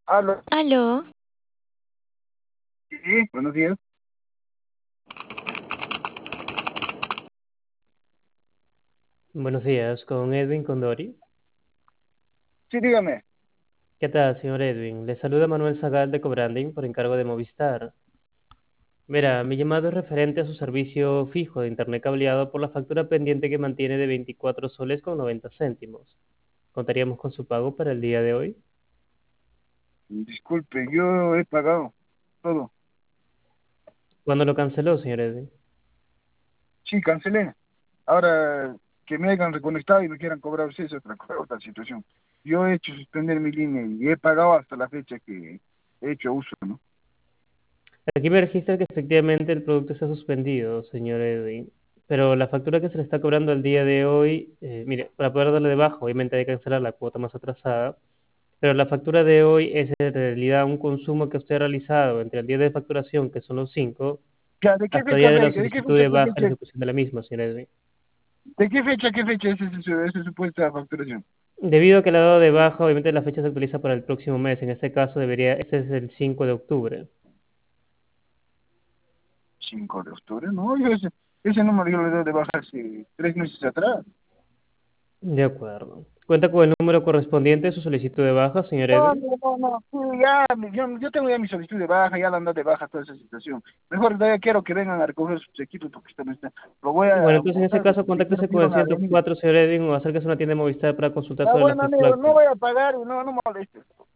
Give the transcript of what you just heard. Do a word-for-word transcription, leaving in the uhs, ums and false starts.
Aló, Aló, sí, buenos días. Buenos días, con Edwin Condori. Sí, dígame. ¿Qué tal, señor Edwin? Le saluda Manuel Zagal de Cobranding por encargo de Movistar. Mira, mi llamado es referente a su servicio fijo de internet cableado por la factura pendiente que mantiene de veinticuatro soles con noventa céntimos. ¿Contaríamos con su pago para el día de hoy? Disculpe, yo he pagado todo. ¿Cuándo lo canceló, señor Edwin? Sí, cancelé. Ahora que me hayan reconectado y me quieran cobrar, sí, es otra, cosa, otra situación. Yo he hecho suspender mi línea y he pagado hasta la fecha que he hecho uso, ¿no? Aquí me registra que efectivamente el producto está suspendido, señor Edwin. Pero la factura que se le está cobrando el día de hoy, eh, mire, para poder darle de baja, obviamente hay que cancelar la cuota más atrasada. Pero la factura de hoy es en realidad un consumo que usted ha realizado entre el día de facturación, que son los cinco, Ya, ¿de qué hasta el fecha día de la ve? ¿De qué solicitud fecha, de qué baja y la fecha? ejecución de la misma, señor Edwin. ¿De qué fecha, qué fecha es esa, esa supuesta facturación? Debido a que el dado de baja, obviamente la fecha se actualiza para el próximo mes. En este caso debería, este es el cinco de octubre. Cinco de octubre, no, yo ese, ese número yo le doy de baja hace tres meses atrás. De acuerdo. ¿Cuenta con el número correspondiente de su solicitud de baja, señor No, Edwin? no, no, no, sí, ya, mi- yo, yo tengo ya mi solicitud de baja, ya la ando de baja toda esa situación. Mejor ya quiero que vengan a recoger sus equipos porque esto no está. Lo voy Bueno, a entonces en ese botar caso porque quiero contáctese que con el iban a venir. ciento cuatro, señor Edwin, o acérquese a una tienda de Movistar para consultar Ah, sobre la bueno, amigo, no fluctuación. voy a pagar y no, no molestes.